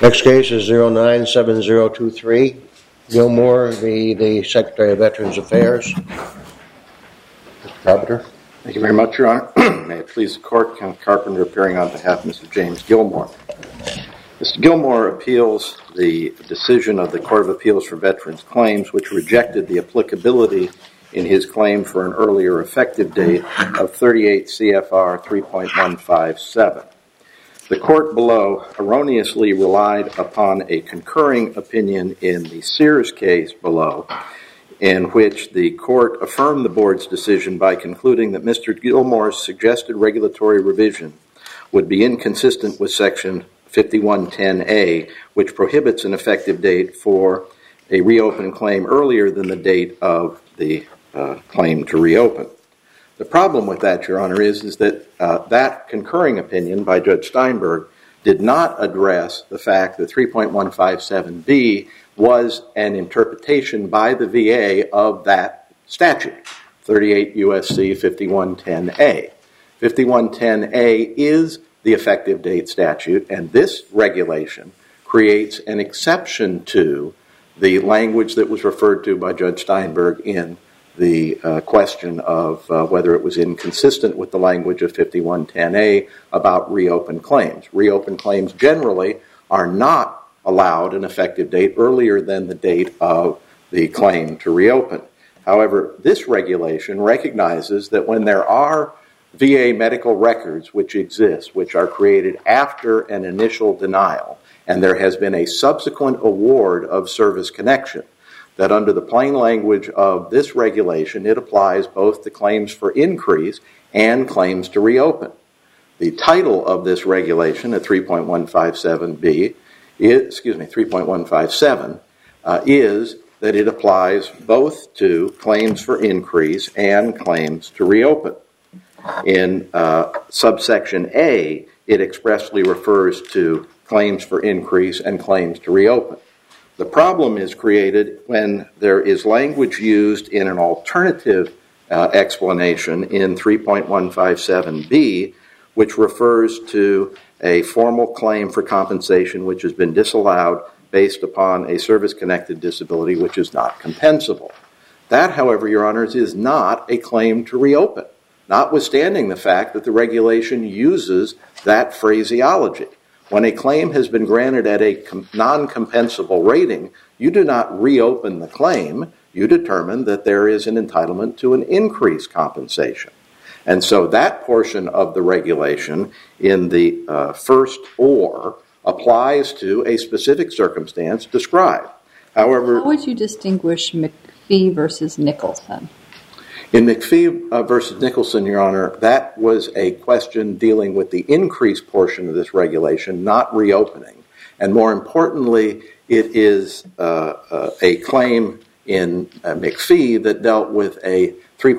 Next case is 097023, Gilmore v. the Secretary of Veterans Affairs. Mr. Carpenter. Thank you very much, Your Honor. May it please the Court, Kenneth Carpenter appearing on behalf of Mr. James Gilmore. Mr. Gilmore appeals the decision of the Court of Appeals for Veterans Claims, which rejected the applicability in his claim for an earlier effective date of 38 CFR 3.157. The court below erroneously relied upon a concurring opinion in the Sears case below, in which the court affirmed the board's decision by concluding that Mr. Gilmore's suggested regulatory revision would be inconsistent with Section 5110A, which prohibits an effective date for a reopened claim earlier than the date of the claim to reopen. The problem with that, Your Honor, is that that concurring opinion by Judge Steinberg did not address the fact that 3.157B was an interpretation by the VA of that statute, 38 U.S.C. 5110A. 5110A is the effective date statute, and this regulation creates an exception to the language that was referred to by Judge Steinberg in the question of whether it was inconsistent with the language of 5110A about reopened claims. Reopened claims generally are not allowed an effective date earlier than the date of the claim to reopen. However, this regulation recognizes that when there are VA medical records which exist, which are created after an initial denial, and there has been a subsequent award of service connection, that under the plain language of this regulation, it applies both to claims for increase and claims to reopen. The title of this regulation at 3.157B, 3.157, is that it applies both to claims for increase and claims to reopen. In subsection A, it expressly refers to claims for increase and claims to reopen. The problem is created when there is language used in an alternative explanation in 3.157B, which refers to a formal claim for compensation which has been disallowed based upon a service-connected disability which is not compensable. That, however, Your Honors, is not a claim to reopen, notwithstanding the fact that the regulation uses that phraseology. When a claim has been granted at a non-compensable rating, you do not reopen the claim. You determine that there is an entitlement to an increased compensation. And so that portion of the regulation in the first or applies to a specific circumstance described. However, how would you distinguish McPhee versus Nicholson? In McPhee versus Nicholson, Your Honor, that was a question dealing with the increased portion of this regulation, not reopening. And more importantly, it is a claim in McPhee that dealt with a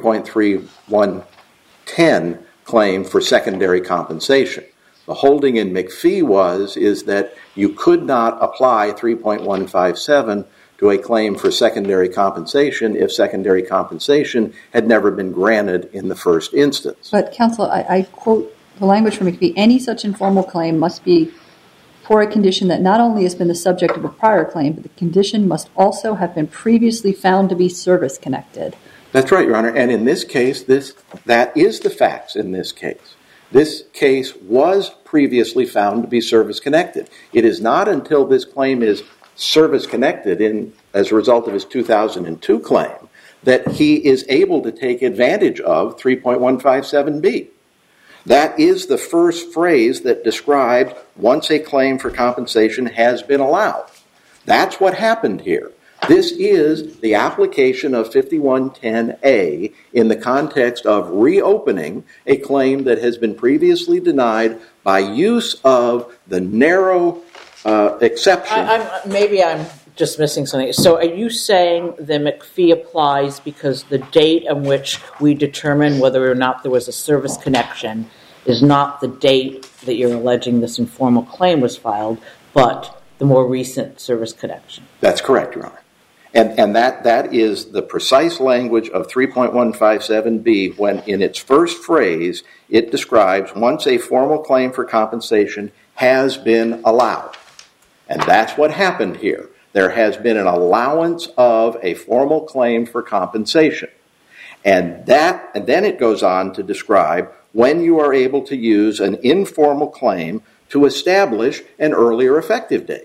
3.3110 claim for secondary compensation. The holding in McPhee is that you could not apply 3.157 to a claim for secondary compensation if secondary compensation had never been granted in the first instance. But, counsel, I quote the language from McPhee: any such informal claim must be for a condition that not only has been the subject of a prior claim, but the condition must also have been previously found to be service-connected. That's right, Your Honor. And in this case, that is the facts in this case. This case was previously found to be service-connected. It is not until this claim is service-connected as a result of his 2002 claim that he is able to take advantage of 3.157B. That is the first phrase that describes once a claim for compensation has been allowed. That's what happened here. This is the application of 5110A in the context of reopening a claim that has been previously denied by use of the narrow exception. Maybe I'm just missing something. So are you saying that McPhee applies because the date on which we determine whether or not there was a service connection is not the date that you're alleging this informal claim was filed, but the more recent service connection? That's correct, Your Honor. And that is the precise language of 3.157B when in its first phrase it describes once a formal claim for compensation has been allowed. And that's what happened here. There has been an allowance of a formal claim for compensation. And then it goes on to describe when you are able to use an informal claim to establish an earlier effective date.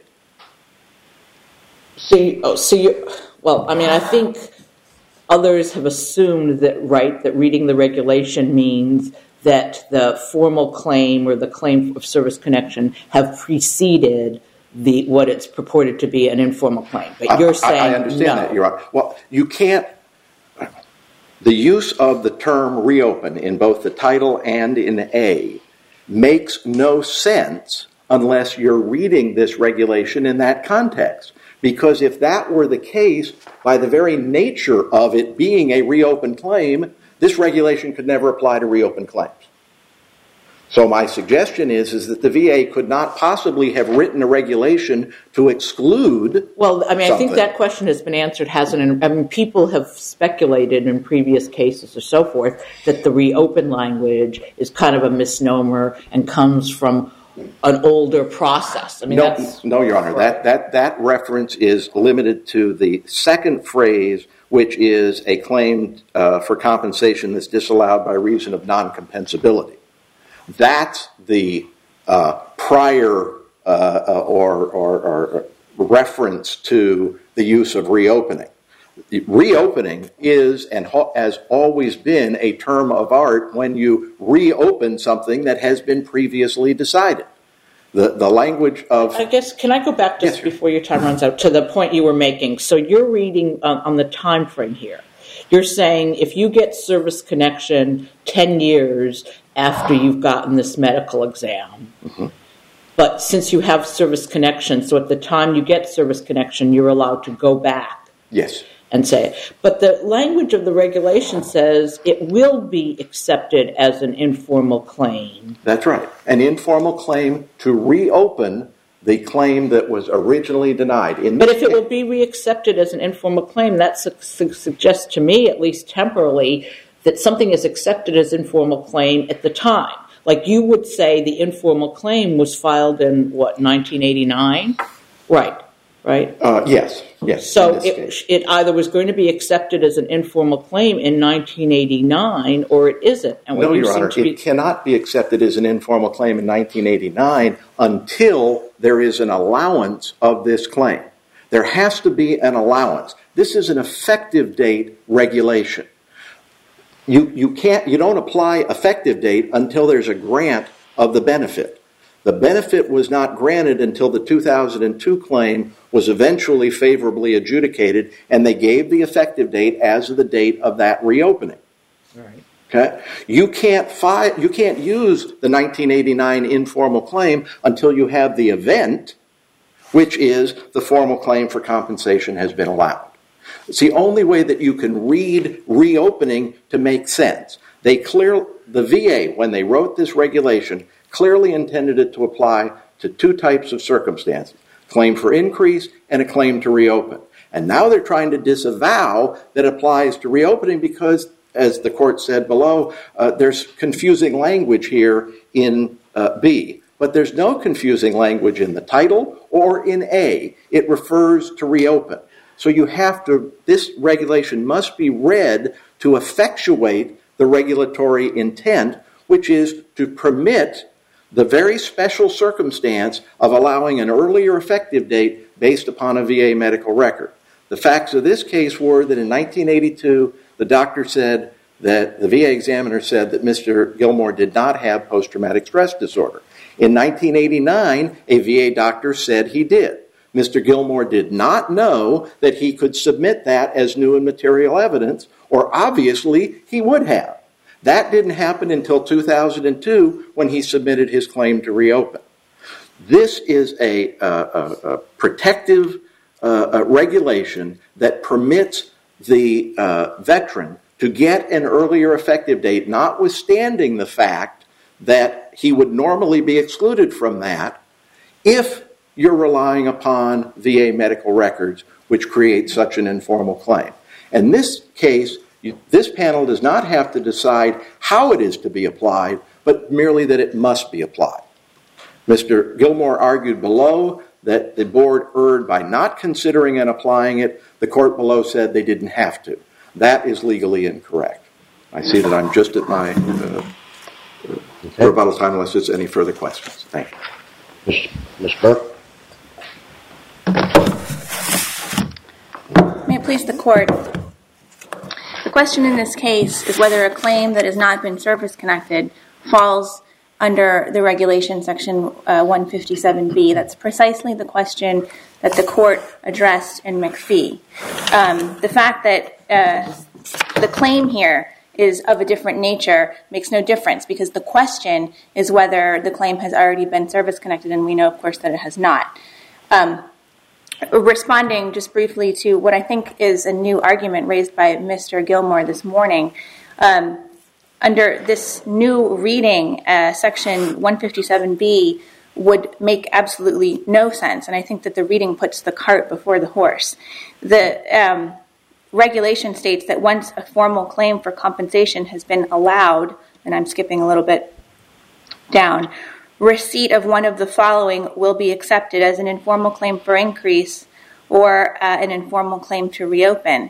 I think others have assumed that reading the regulation means that the formal claim or the claim of service connection have preceded what it's purported to be an informal claim. But you're saying I understand that, Your Honor. Well, you can't. The use of the term reopen in both the title and in A makes no sense unless you're reading this regulation in that context. Because if that were the case, by the very nature of it being a reopened claim, this regulation could never apply to reopened claims. So my suggestion is that the VA could not possibly have written a regulation to exclude something. I think that question has been answered, hasn't it? People have speculated in previous cases or so forth that the reopen language is kind of a misnomer and comes from an older process. No, Your Honor. That reference is limited to the second phrase, which is a claim for compensation that's disallowed by reason of non-compensability. That's the prior or reference to the use of reopening. Reopening is and has always been a term of art when you reopen something that has been previously decided. The language of... I guess, can I go back just before your time runs out to the point you were making? So you're reading on the time frame here. You're saying if you get service connection 10 years after you've gotten this medical exam, but since you have service connection, so at the time you get service connection, you're allowed to go back. Yes. And say it. But the language of the regulation says it will be accepted as an informal claim. That's right. An informal claim to reopen the claim that was originally denied. But if it will be reaccepted as an informal claim, that suggests to me, at least temporarily, that something is accepted as informal claim at the time. Like you would say the informal claim was filed in, 1989? Right. Yes. So it either was going to be accepted as an informal claim in 1989 or it isn't. And no, Your Honor, it cannot be accepted as an informal claim in 1989 until there is an allowance of this claim. There has to be an allowance. This is an effective date regulation. You don't apply effective date until there's a grant of the benefit. The benefit was not granted until the 2002 claim was eventually favorably adjudicated, and they gave the effective date as of the date of that reopening. Right. Okay? You can't use the 1989 informal claim until you have the event, which is the formal claim for compensation has been allowed. It's the only way that you can read reopening to make sense. The VA, when they wrote this regulation, clearly intended it to apply to two types of circumstances, claim for increase and a claim to reopen. And now they're trying to disavow that applies to reopening because, as the court said below, there's confusing language here in B. But there's no confusing language in the title or in A. It refers to reopen. So this regulation must be read to effectuate the regulatory intent, which is to permit the very special circumstance of allowing an earlier effective date based upon a VA medical record. The facts of this case were that in 1982, the VA examiner said that Mr. Gilmore did not have post-traumatic stress disorder. In 1989, a VA doctor said he did. Mr. Gilmore did not know that he could submit that as new and material evidence, or obviously he would have. That didn't happen until 2002 when he submitted his claim to reopen. This is a protective regulation that permits the veteran to get an earlier effective date, notwithstanding the fact that he would normally be excluded from that if you're relying upon VA medical records, which create such an informal claim. In this case, this panel does not have to decide how it is to be applied, but merely that it must be applied. Mr. Gilmore argued below that the board erred by not considering and applying it. The court below said they didn't have to. That is legally incorrect. I see that I'm just at my rebuttal time unless there's any further questions. Thank you. Ms. Burke? May it please the court. The question in this case is whether a claim that has not been service-connected falls under the regulation section 157B. That's precisely the question that the court addressed in McPhee. The fact that the claim here is of a different nature makes no difference, because the question is whether the claim has already been service-connected, and we know, of course, that it has not. Responding just briefly to what I think is a new argument raised by Mr. Gilmore this morning, under this new reading, section 157B would make absolutely no sense, and I think that the reading puts the cart before the horse. The regulation states that once a formal claim for compensation has been allowed, and I'm skipping a little bit down, receipt of one of the following will be accepted as an informal claim for increase or an informal claim to reopen.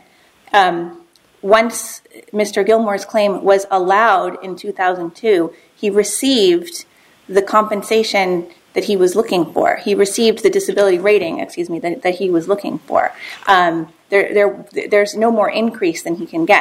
Once Mr. Gilmore's claim was allowed in 2002, he received the compensation that he was looking for. He received the disability rating, that he was looking for. There's no more increase than he can get.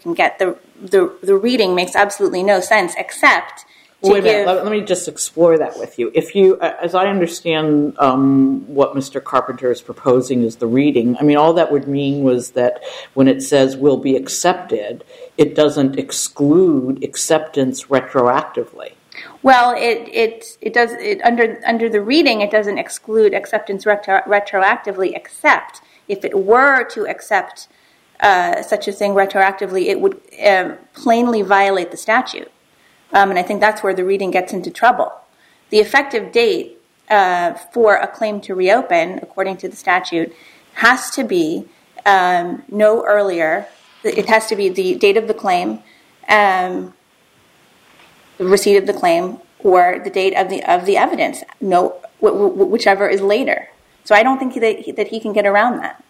The reading makes absolutely no sense, except to Wait a minute. Let me just explore that with you. If you, as I understand what Mr. Carpenter is proposing is the reading, I mean, all that would mean was that when it says will be accepted, it doesn't exclude acceptance retroactively. Well, it does under the reading. It doesn't exclude acceptance retroactively, except if it were to accept such a thing retroactively, it would plainly violate the statute. And I think that's where the reading gets into trouble. The effective date for a claim to reopen, according to the statute, has to be no earlier. It has to be the date of the claim, the receipt of the claim, or the date of the evidence. No, whichever is later. So I don't think that he can get around that.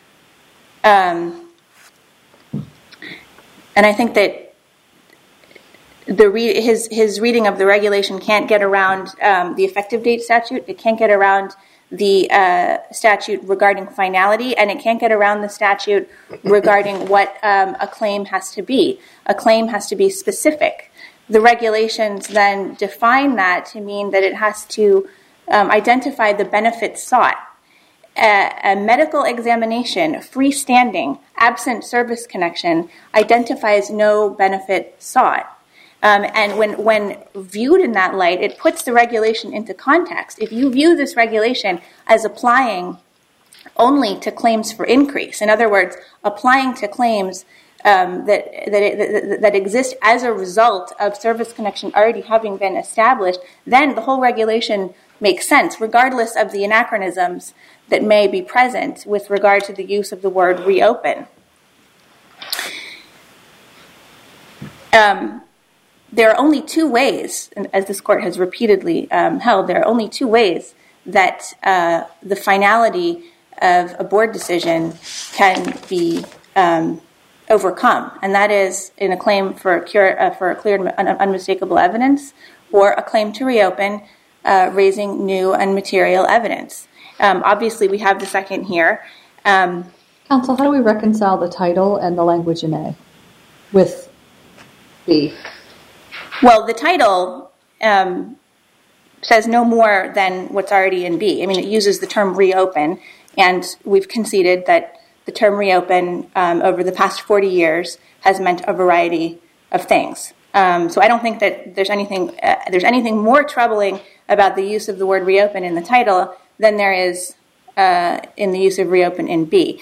And I think that his reading of the regulation can't get around the effective date statute. It can't get around the statute regarding finality, and it can't get around the statute regarding what a claim has to be. A claim has to be specific. The regulations then define that to mean that it has to identify the benefits sought. A medical examination, freestanding, absent service connection, identifies no benefit sought. And when viewed in that light, it puts the regulation into context. If you view this regulation as applying only to claims for increase, in other words, applying to claims that exist as a result of service connection already having been established, then the whole regulation makes sense, regardless of the anachronisms that may be present with regard to the use of the word reopen. There are only two ways, as this court has repeatedly held, there are only two ways that the finality of a board decision can be overcome, and that is in a claim for clear and unmistakable evidence, or a claim to reopen raising new and material evidence. Obviously, we have the second here. Counsel, how do we reconcile the title and the language in A with B? Well, the title says no more than what's already in B. I mean, it uses the term reopen, and we've conceded that the term reopen over the past 40 years has meant a variety of things. So I don't think that there's anything more troubling about the use of the word reopen in the title than there is in the use of reopen in B.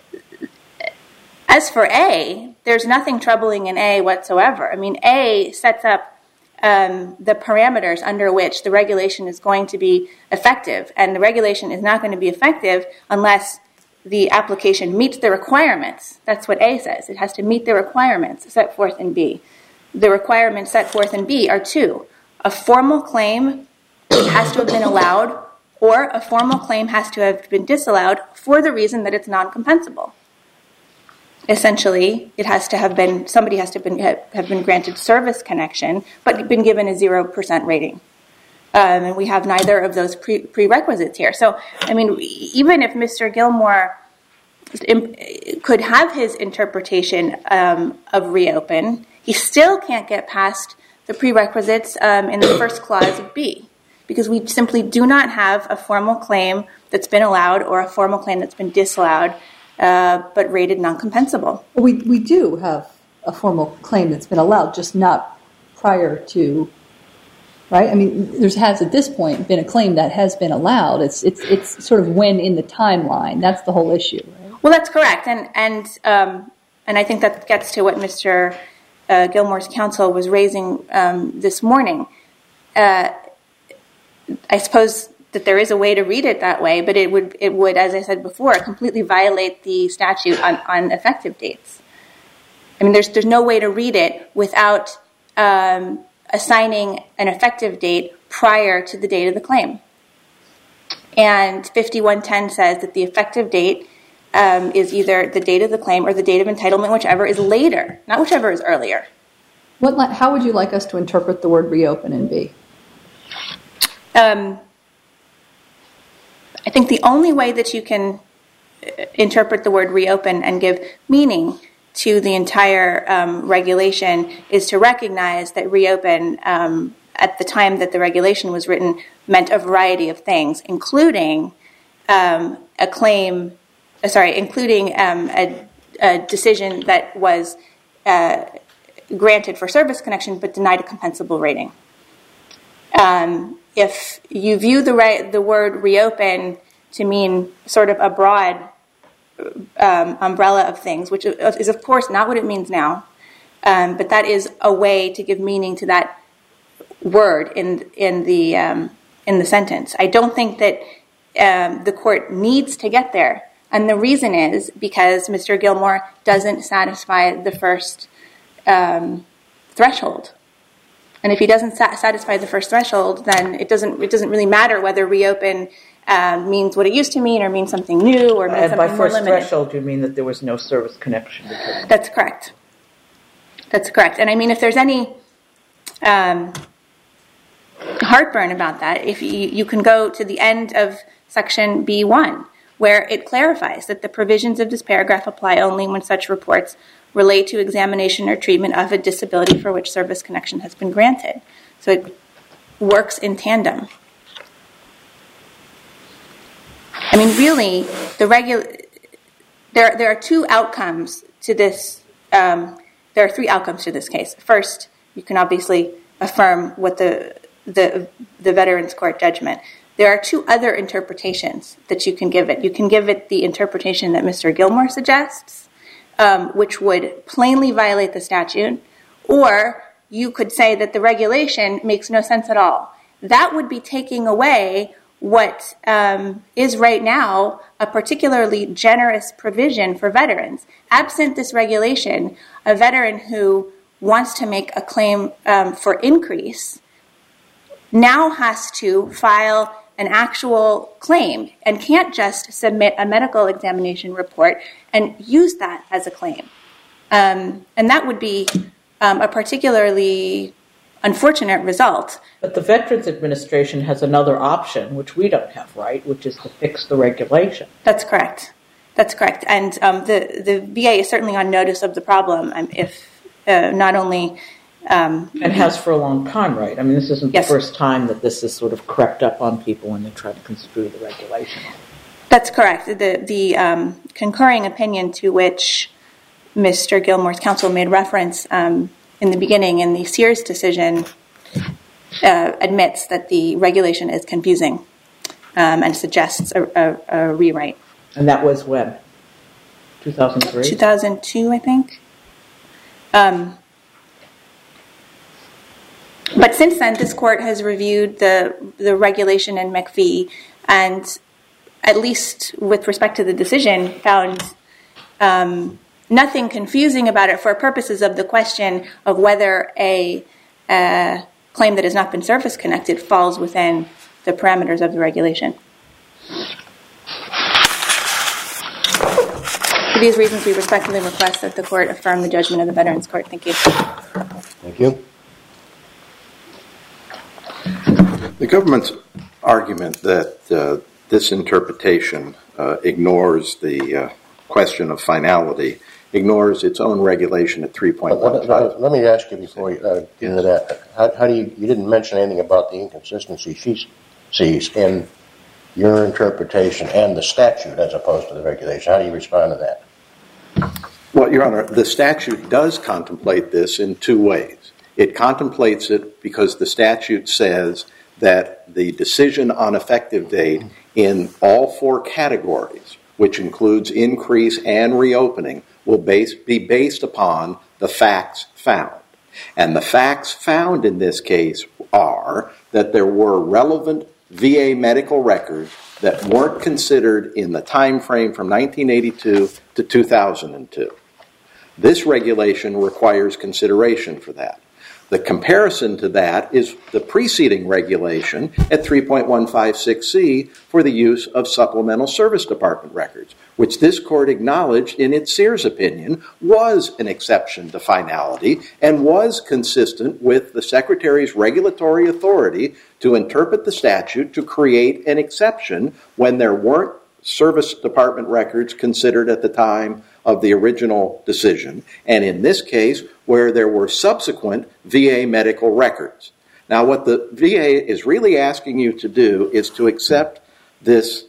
As for A, there's nothing troubling in A whatsoever. I mean, A sets up the parameters under which the regulation is going to be effective, and the regulation is not going to be effective unless the application meets the requirements. That's what A says. It has to meet the requirements set forth in B. The requirements set forth in B are two. A formal claim has to have been allowed, or a formal claim has to have been disallowed for the reason that it's non-compensable. Essentially, it has to have been, somebody has to have been granted service connection, but been given a 0% rating. And we have neither of those prerequisites here. So, I mean, even if Mr. Gilmore could have his interpretation of reopen, he still can't get past the prerequisites in the first clause of B, because we simply do not have a formal claim that's been allowed or a formal claim that's been disallowed, but rated non-compensable. We do have a formal claim that's been allowed, just not prior to, right? I mean, there has at this point been a claim that has been allowed. It's sort of when in the timeline. That's the whole issue, right? Well, that's correct, and I think that gets to what Mr. Gilmore's counsel was raising this morning. I suppose that there is a way to read it that way, but it would, as I said before, completely violate the statute on effective dates. I mean, there's no way to read it without assigning an effective date prior to the date of the claim. And 5110 says that the effective date is either the date of the claim or the date of entitlement, whichever is later, not whichever is earlier. How would you like us to interpret the word reopen in B? I think the only way that you can interpret the word reopen and give meaning to the entire regulation is to recognize that reopen, at the time that the regulation was written, meant a variety of things, including a decision that was granted for service connection but denied a compensable rating. If you view the word reopen to mean sort of a broad umbrella of things, which is of course not what it means now, but that is a way to give meaning to that word in the sentence. I don't think that the court needs to get there, and the reason is because Mr. Gilmore doesn't satisfy the first threshold. And if he doesn't satisfy the first threshold, then it doesn't really matter whether reopen means what it used to mean or means something new or means something more limited. By first threshold, you mean that there was no service connection between them. That's correct. That's correct. And I mean, if there's any heartburn about that, if you can go to the end of section B1, where it clarifies that the provisions of this paragraph apply only when such reports relate to examination or treatment of a disability for which service connection has been granted. So it works in tandem. I mean, really, there are two outcomes to this. There are three outcomes to this case. First, you can obviously affirm what the Veterans Court judgment. There are two other interpretations that you can give it. You can give it the interpretation that Mr. Gilmore suggests, which would plainly violate the statute, or you could say that the regulation makes no sense at all. That would be taking away what is right now a particularly generous provision for veterans. Absent this regulation, a veteran who wants to make a claim for increase now has to file an actual claim and can't just submit a medical examination report and use that as a claim. And that would be a particularly unfortunate result. But the Veterans Administration has another option, which we don't have, right, which is to fix the regulation. That's correct. That's correct. And the VA is certainly on notice of the problem, if not only... and has for a long time, right? I mean, this isn't the first time that this has sort of crept up on people when they try to construe the regulation. That's correct. The concurring opinion to which Mr. Gilmore's counsel made reference in the beginning in the Sears decision admits that the regulation is confusing and suggests a rewrite. And that was when? 2003? 2002, I think. But since then, this court has reviewed the regulation in McPhee and, at least with respect to the decision, found nothing confusing about it for purposes of the question of whether a claim that has not been service-connected falls within the parameters of the regulation. For these reasons, we respectfully request that the court affirm the judgment of the Veterans Court. Thank you. Thank you. The government's argument that this interpretation ignores the question of finality, ignores its own regulation at 3.15. Let me ask you before you get into that. How do you didn't mention anything about the inconsistency she sees in your interpretation and the statute as opposed to the regulation. How do you respond to that? Well, Your Honor, the statute does contemplate this in two ways. It contemplates it because the statute says that the decision on effective date in all four categories, which includes increase and reopening, will be based upon the facts found. And the facts found in this case are that there were relevant VA medical records that weren't considered in the time frame from 1982 to 2002. This regulation requires consideration for that. The comparison to that is the preceding regulation at 3.156C for the use of supplemental service department records, which this court acknowledged in its Sears opinion was an exception to finality and was consistent with the Secretary's regulatory authority to interpret the statute to create an exception when there weren't service department records considered at the time of the original decision, and in this case, where there were subsequent VA medical records. Now, what the VA is really asking you to do is to accept this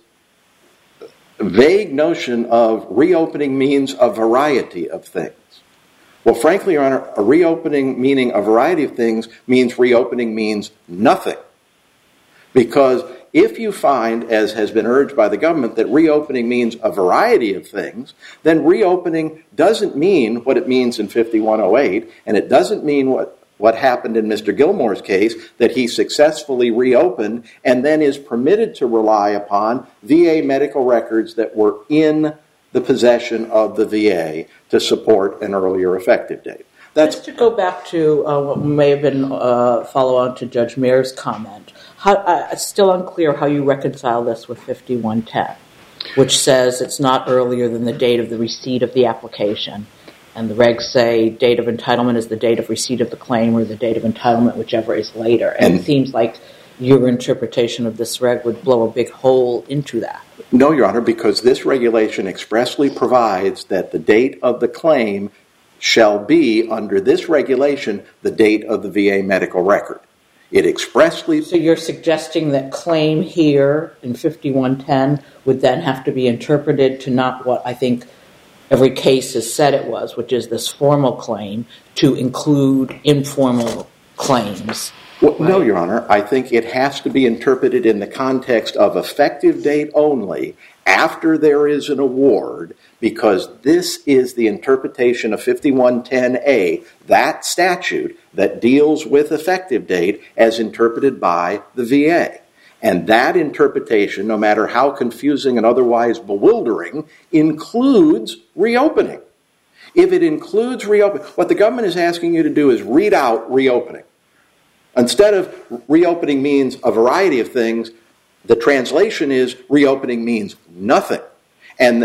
vague notion of reopening means a variety of things. Well, frankly, Your Honor, a reopening meaning a variety of things means reopening means nothing. Because if you find, as has been urged by the government, that reopening means a variety of things, then reopening doesn't mean what it means in 5108, and it doesn't mean what happened in Mr. Gilmore's case, that he successfully reopened and then is permitted to rely upon VA medical records that were in the possession of the VA to support an earlier effective date. Just to go back to what may have been follow-on to Judge Mayer's comment, it's still unclear how you reconcile this with 5110, which says it's not earlier than the date of the receipt of the application. And the regs say date of entitlement is the date of receipt of the claim or the date of entitlement, whichever is later. And it seems like your interpretation of this reg would blow a big hole into that. No, Your Honor, because this regulation expressly provides that the date of the claim shall be, under this regulation, the date of the VA medical record. It expressly... So you're suggesting that claim here in 5110 would then have to be interpreted to not what I think every case has said it was, which is this formal claim, to include informal claims. Well, no, Your Honor. I think it has to be interpreted in the context of effective date only after there is an award, because this is the interpretation of 5110A, that statute that deals with effective date as interpreted by the VA. And that interpretation, no matter how confusing and otherwise bewildering, includes reopening. If it includes reopening, what the government is asking you to do is read out reopening. Instead of reopening means a variety of things, the translation is reopening means nothing. And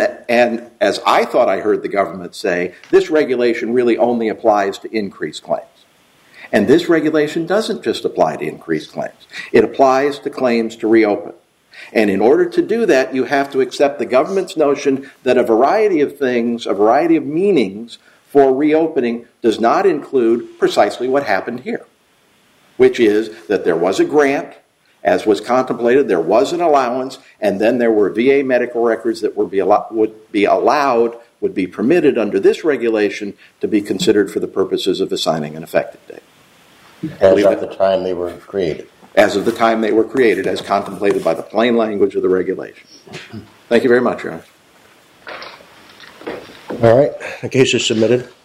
as I thought I heard the government say, this regulation really only applies to increased claims. And this regulation doesn't just apply to increased claims. It applies to claims to reopen. And in order to do that, you have to accept the government's notion that a variety of things, a variety of meanings for reopening does not include precisely what happened here, which is that there was a grant, as was contemplated, there was an allowance, and then there were VA medical records that would be permitted under this regulation to be considered for the purposes of assigning an effective date. As of the time they were created. As of the time they were created, as contemplated by the plain language of the regulation. Thank you very much, Your Honor. All right. The case is submitted.